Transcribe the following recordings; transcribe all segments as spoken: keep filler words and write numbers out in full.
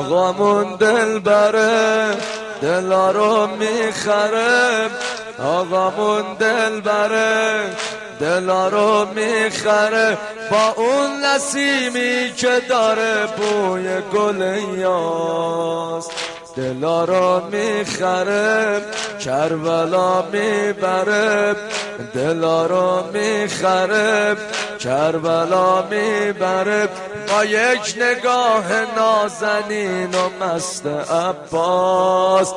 آقامون دل بره دلا رو میخره، آقامون دل بره دلا رو میخره، با اون نسیمی که داره بوی گل یاس دلا رو میخره، کربلا میبره دلا رو میخره، کربلا میبره، با یک نگاه نازنین و مست عباس.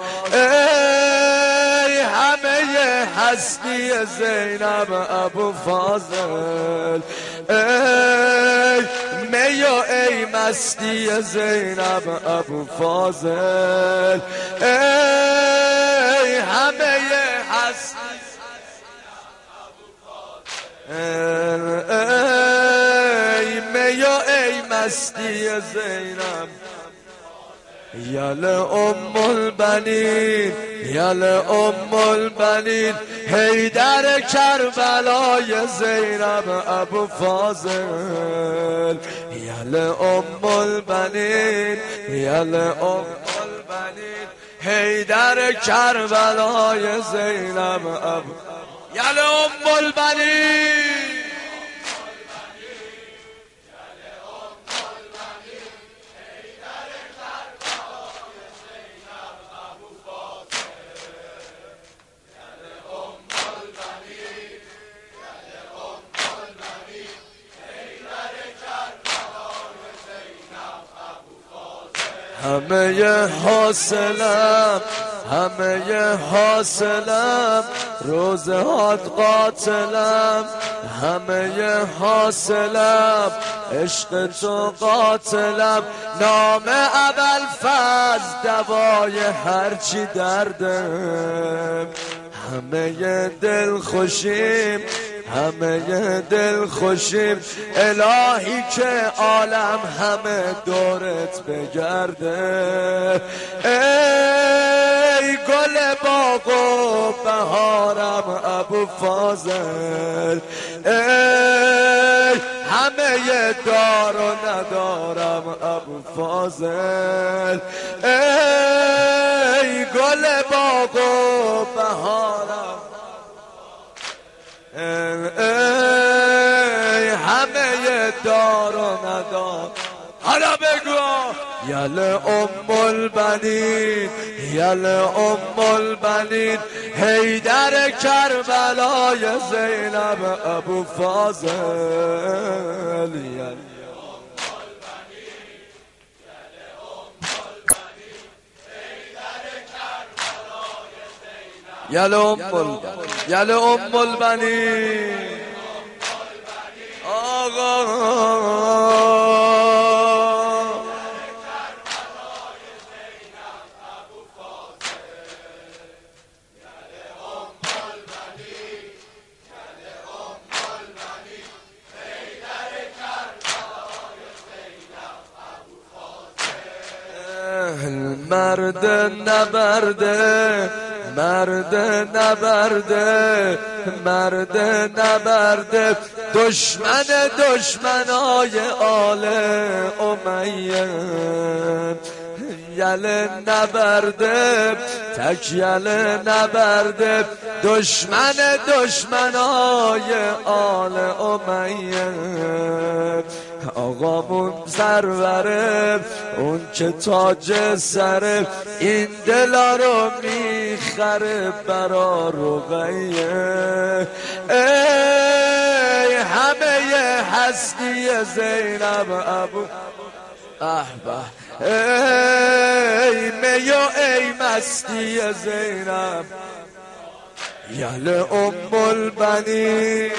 ای همه هستی زینب ابو فاضل، ای می و ای مستی زینب ابو فاضل، ای همه هستی ای می و ای مستی زینب، یل ام البنین یل ام البنین، حیدر کربلای زینب ابو فاضل، یل ام البنین یل ام البنین، حیدر کربلای زینب ابو، یل ام البنین همه حاصلم همه حاصلم، روزهات قاتلم همه حاصلم، عشق تو قاتلم، نام اول فاز دوای هرچی دردم، همه دل خوشیم همه دل خوشیم، الهی که عالم همه دورت بگرده، ای گل باغ و بهارم ابو فاضل، ای همه دار و ندارم ابو فاضل، ای گل باغ و بهارم، ای همه دار و ندار. حالا بگو یل ام البنین یل ام البنین، حیدر کربلای زینب ابو فاضل، یل ام البنین یل ام البنین، آقا مرد نبرده مرد نبرده مرد نبرده، دشمن دشمنای آل امیه، یل نبرده تک یل نبرده، دشمن دشمنای آل امیه، آقامون سروره اون که تاج سره، این دلا رو میخره برا رقیه، ای همه هستی زینب ابو احبه، ای می و ای مستی زینب، یل ام البنین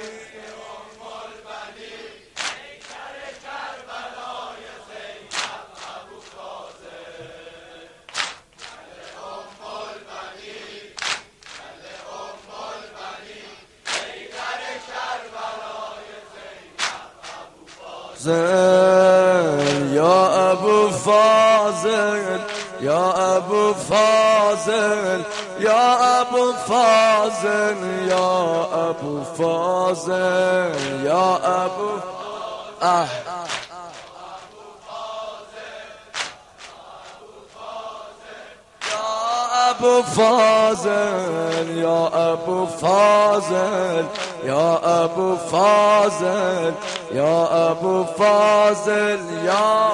یا ابو فاضل یا ابو فاضل یا ابو فاضل یا ابو فاضل یا ابو اه ابو فاضل یا ابو فاضل یا ابو فاضل یا ابو فاضل یا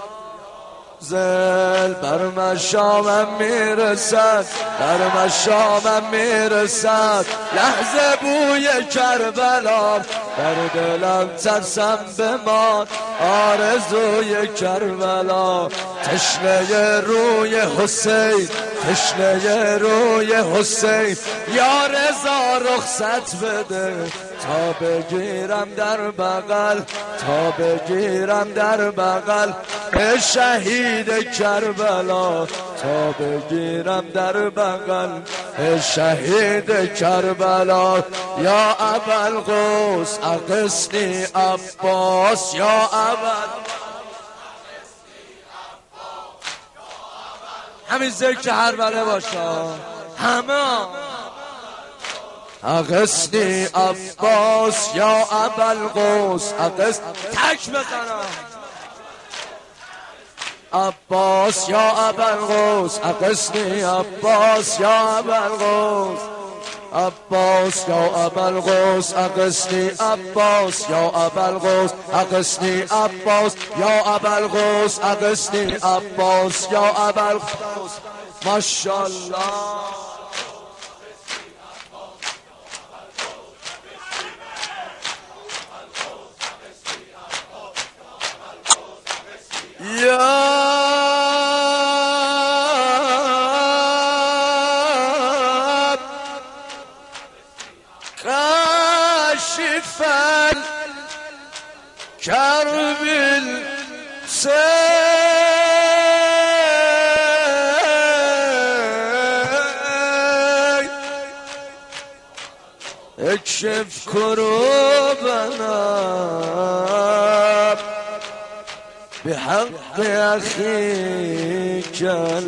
زل بر مشامم میرسد بر مشامم میرسد لحظه بوی کربلا در دلم ترسم بمان آرزوی کربلا تشنه روی حسین تشنه روی حسین یا رضا رخصت بده تا بگیرم در بغل تا بگیرم در بغل شهید کربلا تا بگیرم در بغل شهید کربلا یا ابوالقوس اغثنی عباس یا ابوال همین ذکر هر بله باشه همه اغثنی عباس یا ابوالقوس اغث تک بزنم عباس یا ابوالقوس اغثنی عباس یا ابوالقوس عباس یا ابوالقوس اغثنی عباس یا ابوالقوس اغثنی عباس یا ابوالقوس اغثنی عباس یا ابوالقوس ماشاءالله یا کاشف الكرب السيء اكشف كروبنا بحق أخيك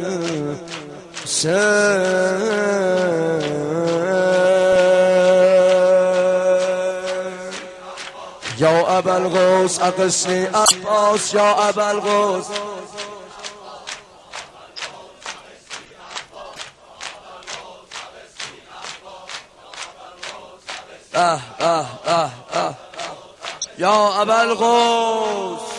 الحسين يا أبا الغوث أغثني عباس يا أبا الغوث آه آه آه آه يا أبا الغوث